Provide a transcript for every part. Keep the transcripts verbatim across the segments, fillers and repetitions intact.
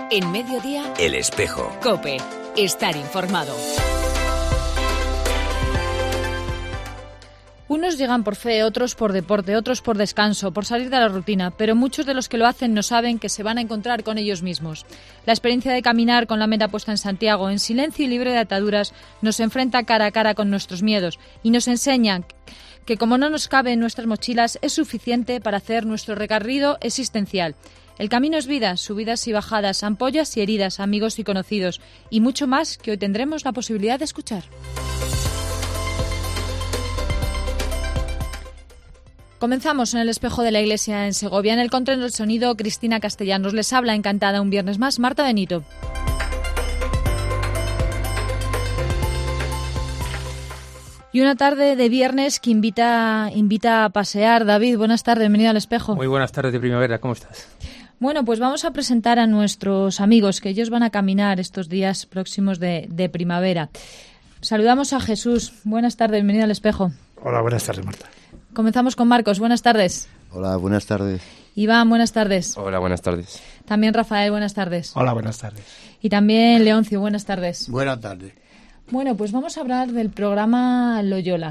En Mediodía, El Espejo. COPE. Estar informado. Unos llegan por fe, otros por deporte, otros por descanso, por salir de la rutina, pero muchos de los que lo hacen no saben que se van a encontrar con ellos mismos. La experiencia de caminar con la meta puesta en Santiago, en silencio y libre de ataduras, nos enfrenta cara a cara con nuestros miedos y nos enseña que como no nos cabe en nuestras mochilas, es suficiente para hacer nuestro recorrido existencial. El camino es vida, subidas y bajadas, ampollas y heridas, amigos y conocidos, y mucho más que hoy tendremos la posibilidad de escuchar. Comenzamos en el Espejo de la Iglesia en Segovia. En el control del sonido, Cristina Castellanos. Les habla encantada un viernes más Marta Benito. Y una tarde de viernes que invita, invita a pasear. David, buenas tardes, bienvenido al Espejo. Muy buenas tardes de primavera, ¿cómo estás? Bueno, pues vamos a presentar a nuestros amigos, que ellos van a caminar estos días próximos de, de primavera. Saludamos a Jesús. Buenas tardes, bienvenido al Espejo. Hola, buenas tardes, Marta. Comenzamos con Marcos. Buenas tardes. Hola, buenas tardes. Iván, buenas tardes. Hola, buenas tardes. También Rafael, buenas tardes. Hola, buenas tardes. Y también Leoncio, buenas tardes. Buenas tardes. Bueno, pues vamos a hablar del programa Loyola.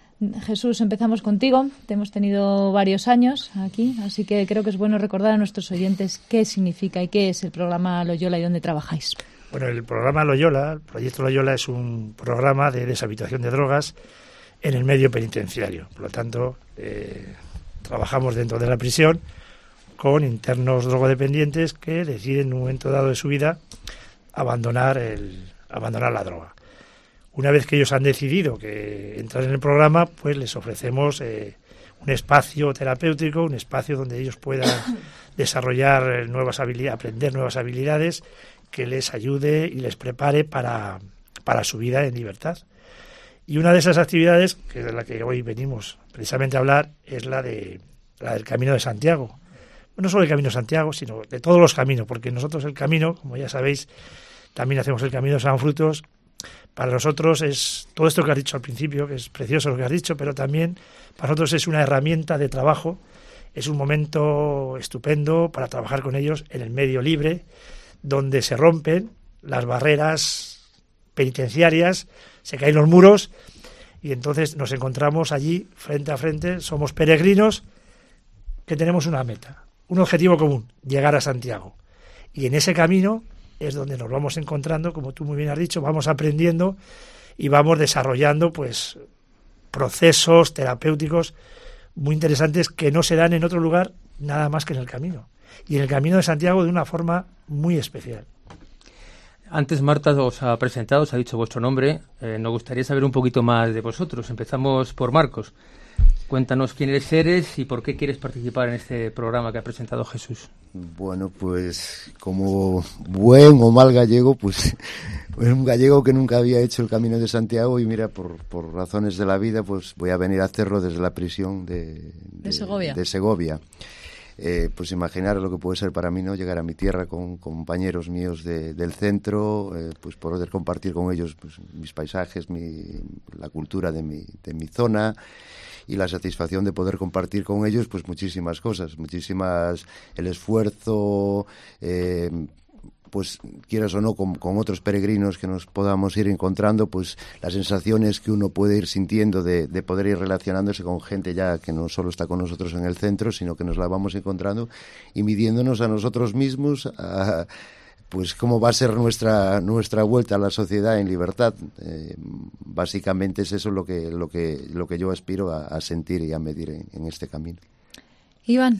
Jesús, empezamos contigo. Te hemos tenido varios años aquí, así que creo que es bueno recordar a nuestros oyentes qué significa y qué es el programa Loyola y dónde trabajáis. Bueno, el programa Loyola, el proyecto Loyola, es un programa de deshabituación de drogas en el medio penitenciario. Por lo tanto, eh, trabajamos dentro de la prisión con internos drogodependientes que deciden en un momento dado de su vida abandonar, el, abandonar la droga. Una vez que ellos han decidido que entrar en el programa, pues les ofrecemos eh, un espacio terapéutico, un espacio donde ellos puedan desarrollar nuevas habilidades, aprender nuevas habilidades que les ayude y les prepare para, para su vida en libertad. Y una de esas actividades, que es de la que hoy venimos precisamente a hablar, es la de la del Camino de Santiago. No solo el Camino de Santiago, sino de todos los caminos, porque nosotros el camino, como ya sabéis, también hacemos el Camino de San Frutos. Para nosotros es todo esto que has dicho al principio, que es precioso lo que has dicho, pero también para nosotros es una herramienta de trabajo, es un momento estupendo para trabajar con ellos en el medio libre, donde se rompen las barreras penitenciarias, se caen los muros y entonces nos encontramos allí frente a frente, somos peregrinos que tenemos una meta, un objetivo común, llegar a Santiago. Y en ese camino es donde nos vamos encontrando, como tú muy bien has dicho, vamos aprendiendo y vamos desarrollando pues procesos terapéuticos muy interesantes que no se dan en otro lugar nada más que en el camino. Y en el Camino de Santiago de una forma muy especial. Antes Marta os ha presentado, os ha dicho vuestro nombre. Eh, nos gustaría saber un poquito más de vosotros. Empezamos por Marcos. Cuéntanos quién eres y por qué quieres participar en este programa que ha presentado Jesús. Bueno, pues como buen o mal gallego, pues, pues un gallego que nunca había hecho el Camino de Santiago y mira, por, por razones de la vida, pues voy a venir a hacerlo desde la prisión de, de, de Segovia. De Segovia. Eh, pues imaginar lo que puede ser para mí, ¿no? Llegar a mi tierra con compañeros míos de, del centro, eh, pues poder compartir con ellos pues, mis paisajes, mi, la cultura de mi, de mi zona y la satisfacción de poder compartir con ellos pues muchísimas cosas, muchísimas, el esfuerzo, eh, pues quieras o no, con, con otros peregrinos que nos podamos ir encontrando, pues las sensaciones que uno puede ir sintiendo de, de poder ir relacionándose con gente ya que no solo está con nosotros en el centro, sino que nos la vamos encontrando y midiéndonos a nosotros mismos a, pues cómo va a ser nuestra nuestra vuelta a la sociedad en libertad. Eh, básicamente es eso lo que lo que lo que yo aspiro a, a sentir y a medir en, en este camino. Iván.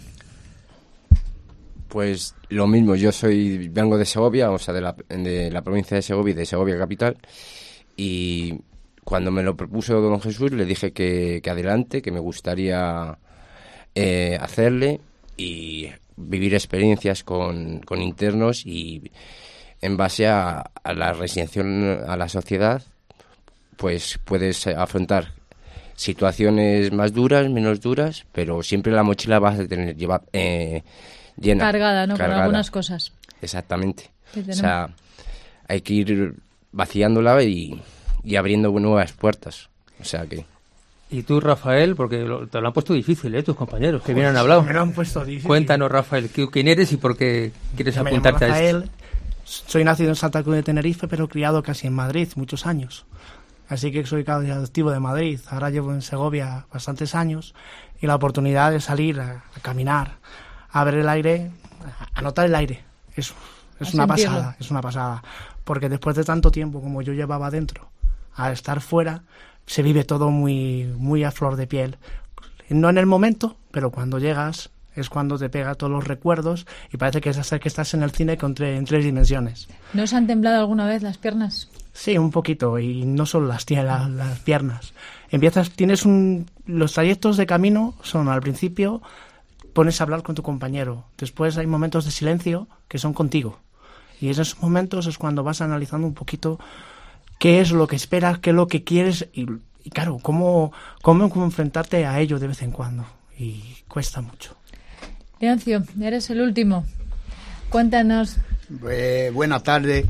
Pues lo mismo, yo soy vengo de Segovia, o sea, de la, de la provincia de Segovia, de Segovia capital, y cuando me lo propuso don Jesús le dije que, que adelante, que me gustaría eh, hacerle y vivir experiencias con, con internos y en base a, a la resignación a la sociedad, pues puedes afrontar situaciones más duras, menos duras, pero siempre la mochila vas a tener llevar eh, llena. Cargada, ¿no? Cargada. Con algunas cosas. Exactamente. O sea, hay que ir vaciándola y, y abriendo nuevas puertas. O sea que... Y tú, Rafael, porque lo, te lo han puesto difícil, ¿eh? Tus compañeros que bien han hablado. Me lo han puesto difícil. Cuéntanos, Rafael, ¿quién eres y por qué quieres Me apuntarte llamo a Rafael, esto? soy nacido en Santa Cruz de Tenerife, pero criado casi en Madrid, muchos años. Así que soy adoptivo de Madrid. Ahora llevo en Segovia bastantes años y la oportunidad de salir a, a caminar, a ver el aire, a notar el aire. Es, es una sentirlo. pasada, es una pasada. Porque después de tanto tiempo como yo llevaba dentro, al estar fuera, se vive todo muy, muy a flor de piel. No en el momento, pero cuando llegas es cuando te pega todos los recuerdos y parece que es hasta que estás en el cine con tre- en tres dimensiones. ¿No os han temblado alguna vez las piernas? Sí, un poquito, y no solo las, las, las piernas. Empiezas, tienes un... Los trayectos de camino son, al principio, pones a hablar con tu compañero. Después hay momentos de silencio que son contigo. Y en esos momentos es cuando vas analizando un poquito qué es lo que esperas, qué es lo que quieres y, y claro, cómo, cómo enfrentarte a ello de vez en cuando. Y cuesta mucho. Leoncio, eres el último. Cuéntanos. Eh, buenas tardes.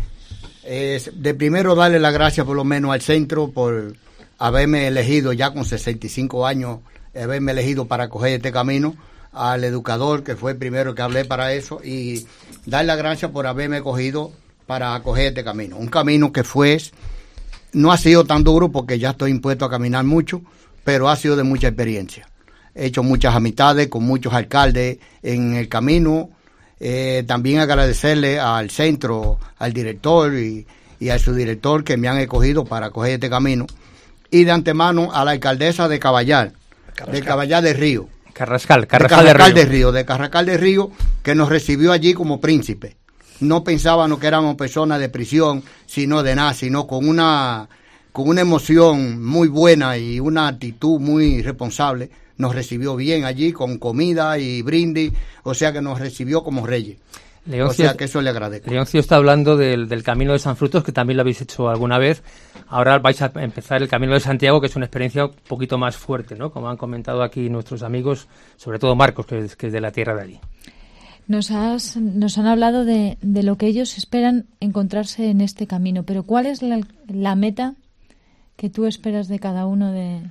Eh, de primero darle las gracias por lo menos al centro por haberme elegido ya con sesenta y cinco años, haberme elegido para coger este camino, al educador que fue el primero que hablé para eso, y darle las gracias por haberme cogido para coger este camino. Un camino que fue, no ha sido tan duro porque ya estoy impuesto a caminar mucho, pero ha sido de mucha experiencia. He hecho muchas amistades con muchos alcaldes en el camino. Eh, también agradecerle al centro, al director y, y a su director que me han escogido para coger este camino. Y de antemano a la alcaldesa de Caballar, Carrascal. de Caballar de Río. Carrascal, Carrascal, de, Carrascal de, Río. de Río. De Carrascal de Río, que nos recibió allí como príncipe. No pensábamos que éramos personas de prisión, sino de nada, sino con una, con una emoción muy buena y una actitud muy responsable. Nos recibió bien allí con comida y brindis, o sea que nos recibió como reyes. Leoncio, o sea que eso le agradezco. Leoncio está hablando del, del Camino de San Frutos, que también lo habéis hecho alguna vez. Ahora vais a empezar el Camino de Santiago, que es una experiencia un poquito más fuerte, ¿no? Como han comentado aquí nuestros amigos, sobre todo Marcos, que es, que es de la tierra de allí. Nos, has, nos han hablado de, de lo que ellos esperan encontrarse en este camino, pero ¿cuál es la, la meta que tú esperas de cada uno de...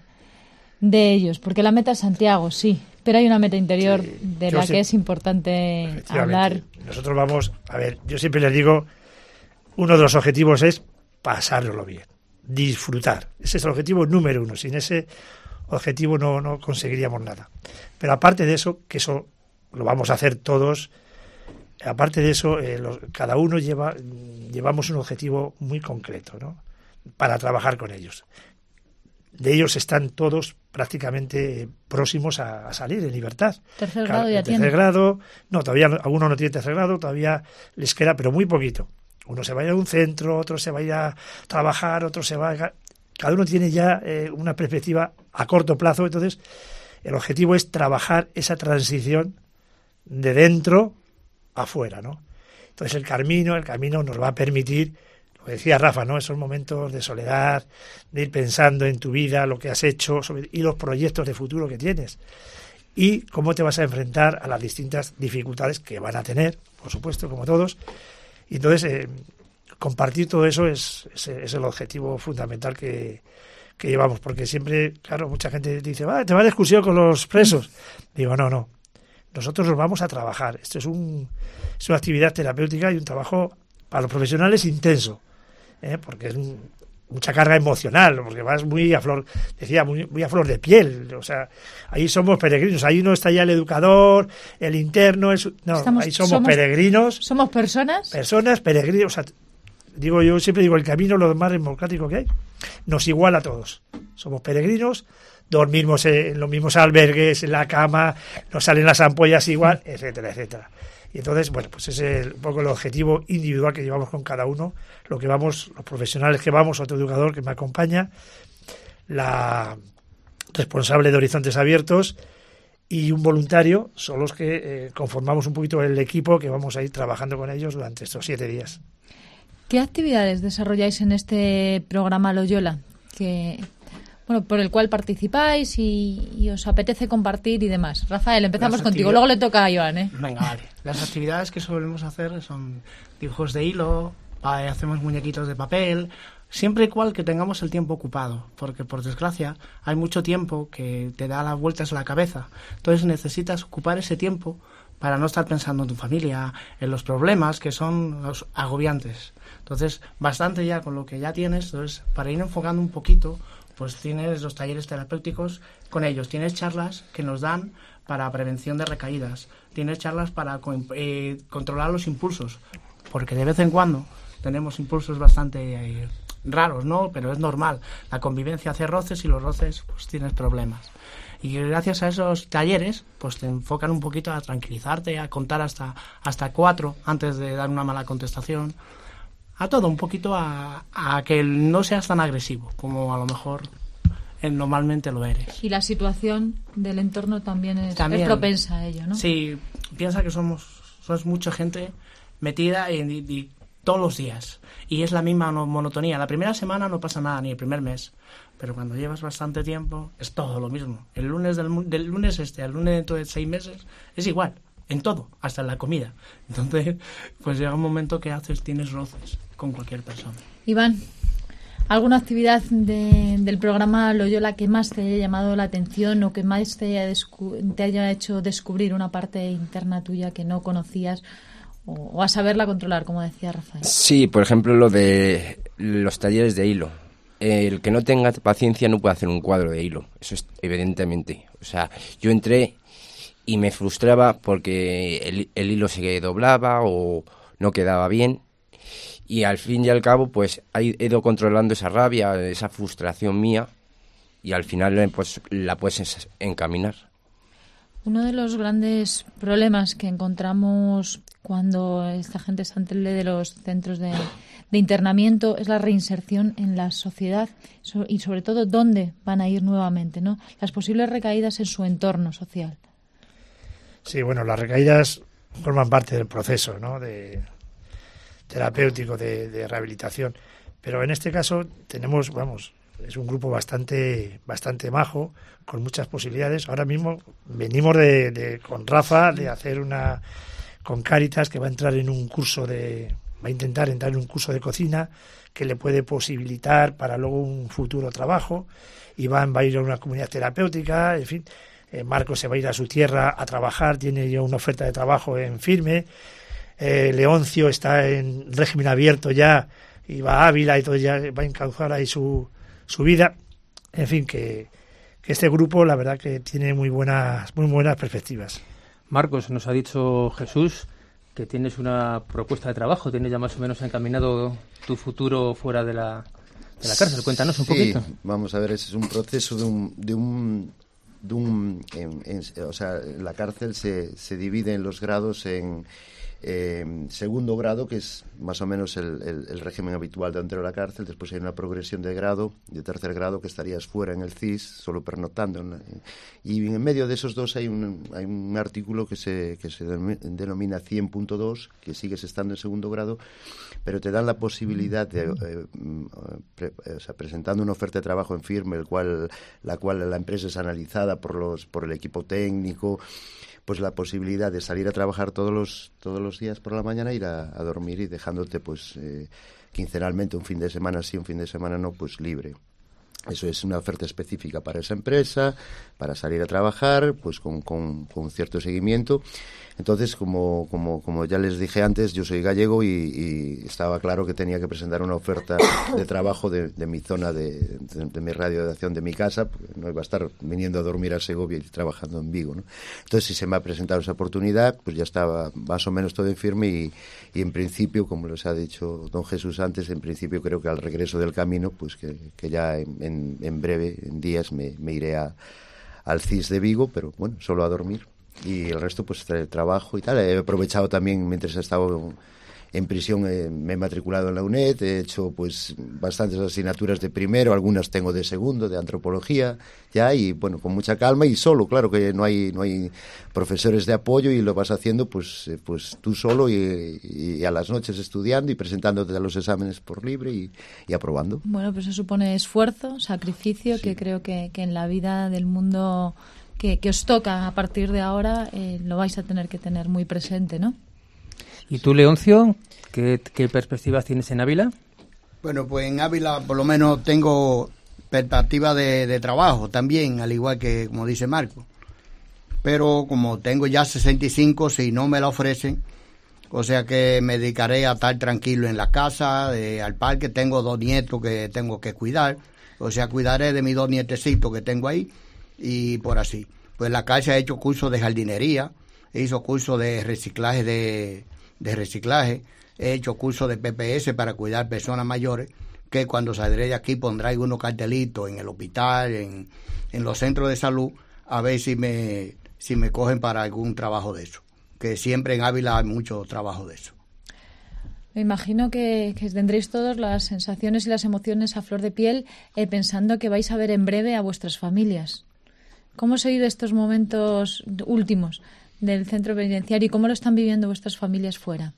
de ellos? Porque la meta es Santiago, sí, pero hay una meta interior sí, de la sí, que es importante hablar. Nosotros vamos, a ver, yo siempre les digo, uno de los objetivos es pasárnoslo bien, disfrutar. Ese es el objetivo número uno. Sin ese objetivo no, no conseguiríamos nada. Pero aparte de eso, que eso lo vamos a hacer todos, aparte de eso, eh, los, cada uno lleva llevamos un objetivo muy concreto, ¿no? Para trabajar con ellos. De ellos están todos prácticamente próximos a, a salir en libertad. Tercer grado ya tiene. Tercer grado, no, todavía algunos no tienen tercer grado, todavía les queda, pero muy poquito. Uno se va a ir a un centro, otro se va a ir a trabajar, otro se va a... Cada uno tiene ya eh, una perspectiva a corto plazo, entonces el objetivo es trabajar esa transición de dentro a fuera, ¿no? Entonces el camino, el camino nos va a permitir, lo decía Rafa, ¿no? Esos momentos de soledad, de ir pensando en tu vida, lo que has hecho sobre, y los proyectos de futuro que tienes. Y cómo te vas a enfrentar a las distintas dificultades que van a tener, por supuesto, como todos. Y entonces, eh, compartir todo eso es, es, es el objetivo fundamental que, que llevamos. Porque siempre, claro, mucha gente dice, va, te vas de excursión con los presos. Digo, no, no. Nosotros nos vamos a trabajar. Esto es, un, es una actividad terapéutica y un trabajo para los profesionales intenso. ¿eh? Porque es un, mucha carga emocional, porque vas muy a flor, decía, muy, muy a flor de piel, o sea, ahí somos peregrinos, ahí no está ya el educador, el interno, es, no, Estamos, ahí somos, somos peregrinos. ¿Somos personas? Personas, peregrinos, o sea, digo yo siempre digo, el camino lo más democrático que hay, nos iguala a todos, somos peregrinos, dormimos en los mismos albergues, en la cama, nos salen las ampollas igual, etcétera, etcétera. Y entonces, bueno, pues ese es un poco el objetivo individual que llevamos con cada uno, lo que vamos, los profesionales que vamos, otro educador que me acompaña, la responsable de Horizontes Abiertos y un voluntario, son los que eh, conformamos un poquito el equipo que vamos a ir trabajando con ellos durante estos siete días. ¿Qué actividades desarrolláis en este programa Loyola? Que... Bueno, por el cual participáis y, y os apetece compartir y demás. Rafael, empezamos Las contigo, luego le toca a Joan, ¿eh? Venga, vale. Las actividades que solemos hacer son dibujos de hilo, hacemos muñequitos de papel, siempre y cual que tengamos el tiempo ocupado, porque por desgracia hay mucho tiempo que te da las vueltas a la cabeza. Entonces necesitas ocupar ese tiempo para no estar pensando en tu familia, en los problemas que son los agobiantes. Entonces, bastante ya con lo que ya tienes. Entonces, para ir enfocando un poquito, pues tienes los talleres terapéuticos con ellos, tienes charlas que nos dan para prevención de recaídas, tienes charlas para eh, controlar los impulsos, porque de vez en cuando tenemos impulsos bastante eh, raros, ¿no? Pero es normal, la convivencia hace roces y los roces pues tienes problemas. Y gracias a esos talleres, pues te enfocan un poquito a tranquilizarte, a contar hasta, hasta cuatro antes de dar una mala contestación, a todo, un poquito a, a que no seas tan agresivo como a lo mejor eh, normalmente lo eres. Y la situación del entorno también es, también, es propensa a ello, ¿no? Sí, piensa que somos, somos mucha gente metida y, y, y todos los días. Y es la misma monotonía. La primera semana no pasa nada, ni el primer mes. Pero cuando llevas bastante tiempo, es todo lo mismo. El lunes del, del lunes este al lunes dentro de seis meses es igual. En todo, hasta en la comida. Entonces, pues llega un momento que haces, tienes roces con cualquier persona. Iván, ¿alguna actividad de, del programa Loyola que más te haya llamado la atención o que más te haya, descu- te haya hecho descubrir una parte interna tuya que no conocías o, o a saberla controlar, como decía Rafael? Sí, por ejemplo, lo de los talleres de hilo. El que no tenga paciencia no puede hacer un cuadro de hilo, eso es evidentemente. O sea, yo entré y me frustraba porque el, el hilo se doblaba o no quedaba bien. Y al fin y al cabo, pues he ido controlando esa rabia, esa frustración mía, y al final pues la puedes encaminar. Uno de los grandes problemas que encontramos cuando esta gente sale de los centros de, de internamiento es la reinserción en la sociedad y sobre todo dónde van a ir nuevamente, ¿no? Las posibles recaídas en su entorno social. Sí, bueno, las recaídas forman parte del proceso, ¿no?, de terapéutico, de, de rehabilitación. Pero en este caso tenemos, vamos, es un grupo bastante bastante majo, con muchas posibilidades. Ahora mismo venimos de, de con Rafa de hacer una con Cáritas, que va a entrar en un curso de va a intentar entrar en un curso de cocina que le puede posibilitar para luego un futuro trabajo. Iván va a ir a una comunidad terapéutica, en fin. Eh, Marcos se va a ir a su tierra a trabajar, tiene ya una oferta de trabajo en firme. Eh, Leoncio está en régimen abierto ya y va a Ávila y todo, ya va a encauzar ahí su, su vida. En fin, que, que este grupo la verdad que tiene muy buenas, muy buenas perspectivas. Marcos, nos ha dicho Jesús que tienes una propuesta de trabajo, tienes ya más o menos encaminado tu futuro fuera de la, de la cárcel. Cuéntanos un sí, poquito. Vamos a ver, ese es un proceso de un... De un de un en, en, o sea, la cárcel se, se divide en los grados en eh, segundo grado, que es más o menos el, el, el régimen habitual dentro de la cárcel. Después hay una progresión de grado, de tercer grado, que estarías fuera en el C I S, solo pernoctando. En la, y en medio de esos dos hay un, hay un artículo que se, que se denomina cien punto dos, que sigues estando en segundo grado, pero te dan la posibilidad de, eh, pre, o sea, presentando una oferta de trabajo en firme, el cual, la cual la empresa es analizada por los por el equipo técnico, pues la posibilidad de salir a trabajar todos los todos los días por la mañana, ir a, a dormir y dejándote pues eh, quincenalmente, un fin de semana sí, un fin de semana no, pues libre. Eso es una oferta específica para esa empresa, para salir a trabajar, pues con, con, con cierto seguimiento. Entonces, como, como, como ya les dije antes, yo soy gallego y, y estaba claro que tenía que presentar una oferta de trabajo de, de mi zona, de, de, de mi radio de acción, de mi casa, porque no iba a estar viniendo a dormir a Segovia y trabajando en Vigo, ¿no? Entonces, si se me ha presentado esa oportunidad, pues ya estaba más o menos todo en firme y, y en principio, como les ha dicho don Jesús antes, en principio creo que al regreso del camino, pues que, que ya en, en, en breve, en días, me, me iré a, al C I S de Vigo, pero bueno, solo a dormir. Y el resto pues trabajo y tal. He aprovechado también mientras he estado en prisión, eh, me he matriculado en la UNED, he hecho pues bastantes asignaturas de primero, algunas tengo de segundo, de antropología ya, y bueno, con mucha calma y solo, claro que no hay no hay profesores de apoyo y lo vas haciendo pues eh, pues tú solo y, y a las noches estudiando y presentándote a los exámenes por libre y, y aprobando. Bueno, pues eso supone esfuerzo, sacrificio, sí, que creo que, que en la vida del mundo que, que os toca a partir de ahora eh, lo vais a tener que tener muy presente, ¿no? ¿Y tú, Leoncio, qué, qué perspectivas tienes en Ávila? Bueno, pues en Ávila por lo menos tengo perspectiva de, de trabajo también, al igual que como dice Marco. pero como tengo ya sesenta y cinco, si no me la ofrecen, o sea que me dedicaré a estar tranquilo en la casa, de, al parque. Tengo dos nietos que tengo que cuidar, o sea, cuidaré de mis dos nietecitos que tengo ahí, y por así. Pues la casa ha hecho cursos de jardinería, hizo cursos de reciclaje de, de reciclaje, he hecho cursos de P P S para cuidar personas mayores, que cuando saldré de aquí pondré algunos cartelitos en el hospital, en, en los centros de salud, a ver si me, si me cogen para algún trabajo de eso, que siempre en Ávila hay mucho trabajo de eso. Me imagino que, que tendréis todos las sensaciones y las emociones a flor de piel, eh, pensando que vais a ver en breve a vuestras familias. ¿Cómo se vive estos momentos últimos del centro penitenciario y cómo lo están viviendo vuestras familias fuera?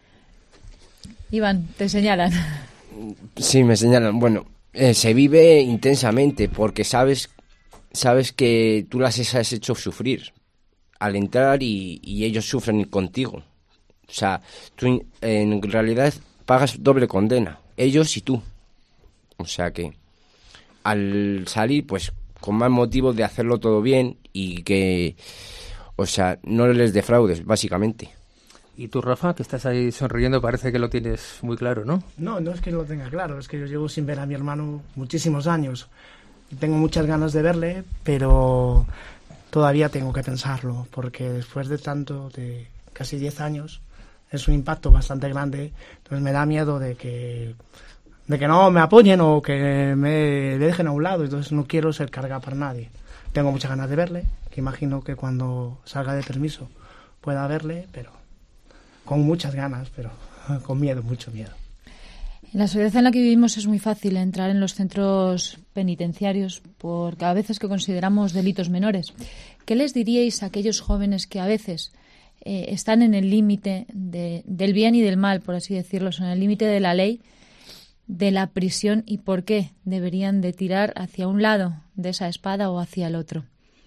Iván, te señalan. Sí, me señalan. Bueno, eh, se vive intensamente porque sabes, sabes que tú las has hecho sufrir al entrar y, y ellos sufren contigo. O sea, tú en realidad pagas doble condena, ellos y tú. O sea que al salir, pues con más motivo de hacerlo todo bien y que, o sea, no les defraudes, básicamente. Y tú, Rafa, que estás ahí sonriendo, parece que lo tienes muy claro, ¿no? No, no es que lo tenga claro, es que yo llevo sin ver a mi hermano muchísimos años. Tengo muchas ganas de verle, pero todavía tengo que pensarlo, porque después de tanto, de casi diez años, es un impacto bastante grande. Entonces me da miedo de que de que no me apoyen o que me dejen a un lado. Entonces no quiero ser carga para nadie. Tengo muchas ganas de verle, que imagino que cuando salga de permiso pueda verle, pero con muchas ganas, pero con miedo, mucho miedo. En la sociedad en la que vivimos es muy fácil entrar en los centros penitenciarios por a veces que consideramos delitos menores. ¿Qué les diríais a aquellos jóvenes que a veces eh, están en el límite de, del bien y del mal, por así decirlo, en el límite de la ley, de la prisión, y por qué deberían de tirar hacia un lado de esa espada o hacia el otro?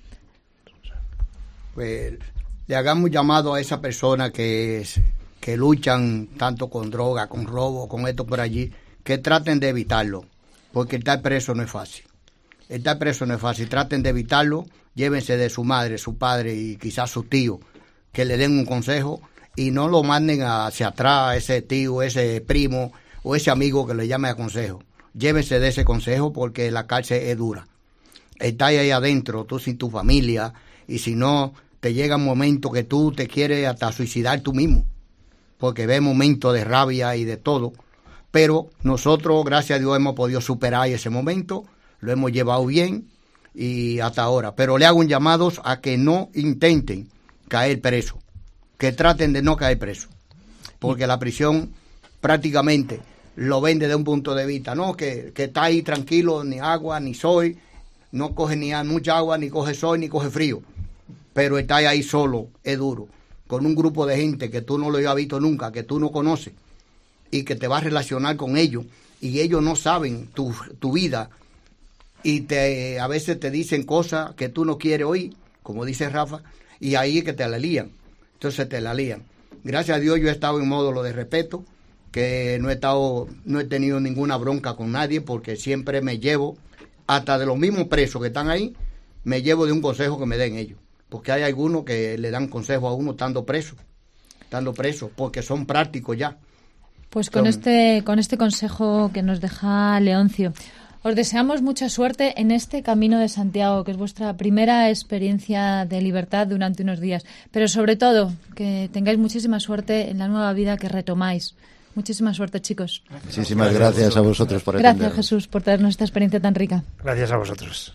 Pues le hagamos llamado a esa persona que, es, que luchan tanto con droga, con robo, con esto por allí, que traten de evitarlo, porque estar preso no es fácil. Estar preso no es fácil, traten de evitarlo, llévense de su madre, su padre y quizás su tío, que le den un consejo y no lo manden hacia atrás, ese tío, ese primo o ese amigo que le llame a consejo. Llévense de ese consejo porque la cárcel es dura. Estás ahí adentro, tú sin tu familia, y si no, te llega un momento que tú te quieres hasta suicidar tú mismo, porque ves momentos de rabia y de todo. Pero nosotros, gracias a Dios, hemos podido superar ese momento, lo hemos llevado bien y hasta ahora. Pero le hago un llamado a que no intenten caer preso, que traten de no caer preso, porque la prisión prácticamente lo ven desde un punto de vista, no, que, que está ahí tranquilo, ni agua, ni sol, no coge ni mucha agua, ni coge sol, ni coge frío, pero está ahí solo, es duro, con un grupo de gente que tú no lo habías visto nunca, que tú no conoces, y que te vas a relacionar con ellos, y ellos no saben tu, tu vida, y te a veces te dicen cosas que tú no quieres oír, como dice Rafa, y ahí es que te la lían, entonces te la lían. Gracias a Dios yo he estado en módulo de respeto, que no he estado, no he tenido ninguna bronca con nadie, porque siempre me llevo, hasta de los mismos presos que están ahí, me llevo de un consejo que me den ellos, porque hay algunos que le dan consejo a uno estando preso, estando preso, porque son prácticos ya. Pues con son... este, con este consejo que nos deja Leoncio, os deseamos mucha suerte en este Camino de Santiago, que es vuestra primera experiencia de libertad durante unos días, pero sobre todo que tengáis muchísima suerte en la nueva vida que retomáis. Muchísima suerte, chicos. Muchísimas gracias a vosotros por atendernos. atendernos. Gracias, Jesús, por traernos esta experiencia tan rica. Gracias a vosotros.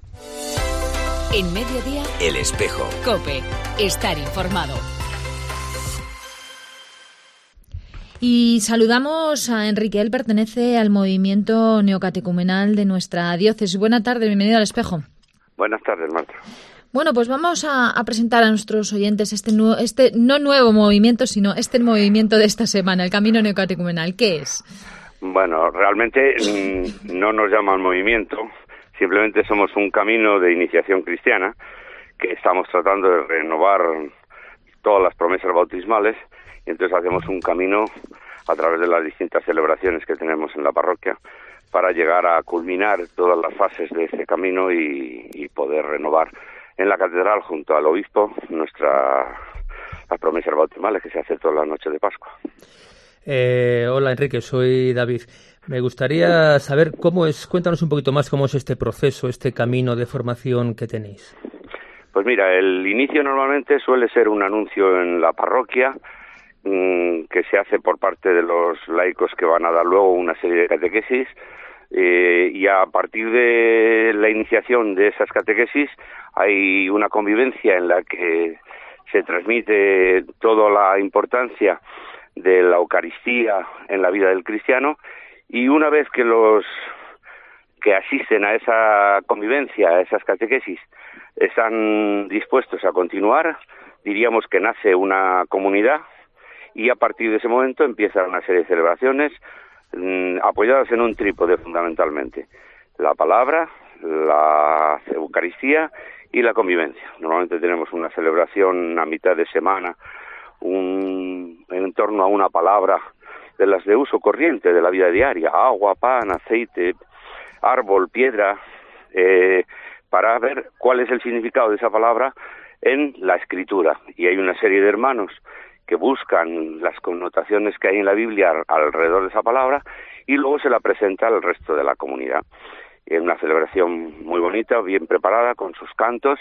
En Mediodía, El Espejo. COPE. Estar informado. Y saludamos a Enrique. Él pertenece al movimiento neocatecumenal de nuestra diócesis. Buenas tardes, bienvenido al Espejo. Buenas tardes, Marta. Bueno, pues vamos a, a presentar a nuestros oyentes este, nu- este no nuevo movimiento, sino este movimiento de esta semana, el Camino Neocatecumenal. ¿Qué es? Bueno, realmente mmm, no nos llaman movimiento, simplemente somos un camino de iniciación cristiana que estamos tratando de renovar todas las promesas bautismales, y entonces hacemos un camino a través de las distintas celebraciones que tenemos en la parroquia para llegar a culminar todas las fases de ese camino y, y poder renovar en la catedral junto al obispo nuestra las promesas bautismales que se hace toda la noche de Pascua. Eh, hola Enrique, soy David. Me gustaría saber cómo es, cuéntanos un poquito más cómo es este proceso, este camino de formación que tenéis. Pues mira, el inicio normalmente suele ser un anuncio en la parroquia mmm, que se hace por parte de los laicos que van a dar luego una serie de catequesis eh, y a partir de la iniciación de esas catequesis hay una convivencia en la que se transmite toda la importancia de la Eucaristía en la vida del cristiano, y una vez que los que asisten a esa convivencia, a esas catequesis, están dispuestos a continuar, diríamos que nace una comunidad, y a partir de ese momento empiezan una serie de celebraciones mmm, apoyadas en un trípode fundamentalmente: la palabra, la Eucaristía y la convivencia. Normalmente tenemos una celebración a mitad de semana, un, en torno a una palabra de las de uso corriente de la vida diaria: agua, pan, aceite, árbol, piedra, eh, para ver cuál es el significado de esa palabra en la Escritura. Y hay una serie de hermanos que buscan las connotaciones que hay en la Biblia alrededor de esa palabra y luego se la presenta al resto de la comunidad. Es una celebración muy bonita, bien preparada, con sus cantos,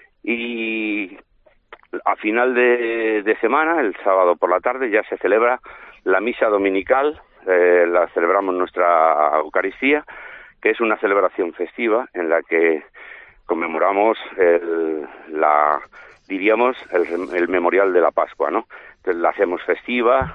y a final de, de semana, el sábado por la tarde, ya se celebra la misa dominical, eh, la celebramos nuestra Eucaristía, que es una celebración festiva en la que conmemoramos el, la, diríamos, el, el memorial de la Pascua, ¿no? Entonces la hacemos festiva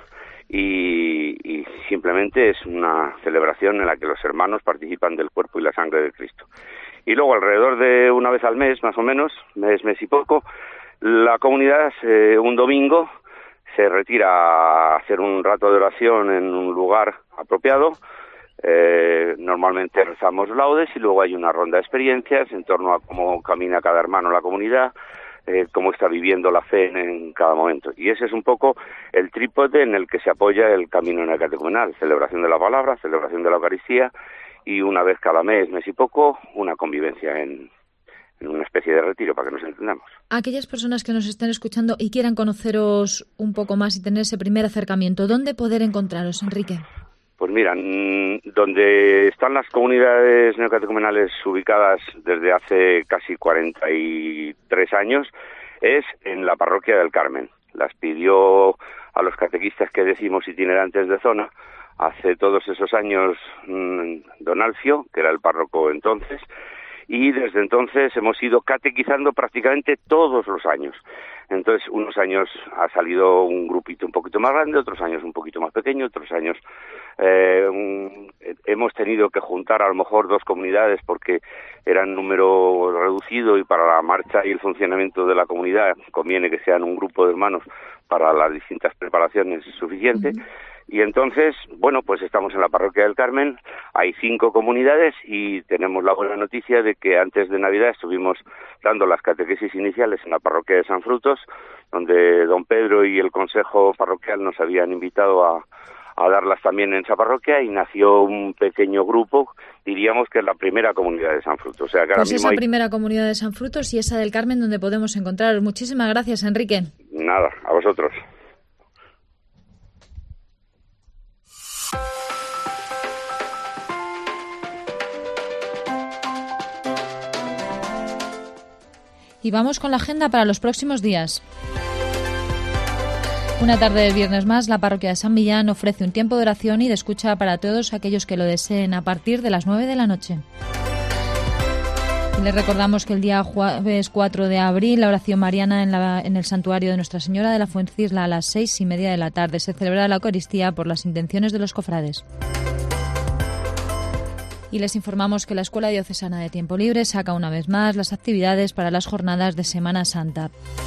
y, y simplemente es una celebración en la que los hermanos participan del cuerpo y la sangre de Cristo. Y luego, alrededor de una vez al mes, más o menos, mes, mes y poco, la comunidad, eh, un domingo, se retira a hacer un rato de oración en un lugar apropiado. Eh, normalmente rezamos laudes y luego hay una ronda de experiencias en torno a cómo camina cada hermano en la comunidad, eh, cómo está viviendo la fe en, en cada momento. Y ese es un poco el trípode en el que se apoya el camino neocatecumenal: celebración de la palabra, celebración de la Eucaristía y una vez cada mes, mes y poco, una convivencia en, en una especie de retiro, para que nos entendamos. Aquellas personas que nos estén escuchando y quieran conoceros un poco más y tener ese primer acercamiento, ¿dónde poder encontraros, Enrique? Pues mira, donde están las comunidades neocatecumenales ubicadas desde hace casi cuarenta y tres años es en la parroquia del Carmen. Las pidió a los catequistas que decimos itinerantes de zona hace todos esos años don Alfio, que era el párroco entonces, y desde entonces hemos ido catequizando prácticamente todos los años. Entonces, unos años ha salido un grupito un poquito más grande, otros años un poquito más pequeño, otros años eh, un, hemos tenido que juntar a lo mejor dos comunidades porque eran número reducido y para la marcha y el funcionamiento de la comunidad conviene que sean un grupo de hermanos para las distintas preparaciones suficiente. Uh-huh. Y entonces, bueno, pues estamos en la parroquia del Carmen, hay cinco comunidades y tenemos la buena noticia de que antes de Navidad estuvimos dando las catequesis iniciales en la parroquia de San Frutos, donde don Pedro y el consejo parroquial nos habían invitado a, a darlas también en esa parroquia y nació un pequeño grupo, diríamos que es la primera comunidad de San Frutos. O sea, que ahora pues mismo esa hay... primera comunidad de San Frutos y esa del Carmen donde podemos encontraros. Muchísimas gracias, Enrique. Nada, a vosotros. Y vamos con la agenda para los próximos días. Una tarde de viernes más, la parroquia de San Millán ofrece un tiempo de oración y de escucha para todos aquellos que lo deseen a partir de las nueve de la noche. Y les recordamos que el día jueves cuatro de abril, la oración mariana en, la, en el santuario de Nuestra Señora de la Fuencisla a las seis y media de la tarde. Se celebra la Eucaristía por las intenciones de los cofrades. Y les informamos que la Escuela Diocesana de Tiempo Libre saca una vez más las actividades para las jornadas de Semana Santa.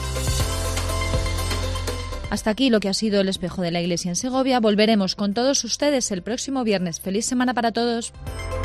Hasta aquí lo que ha sido el Espejo de la Iglesia en Segovia. Volveremos con todos ustedes el próximo viernes. ¡Feliz semana para todos!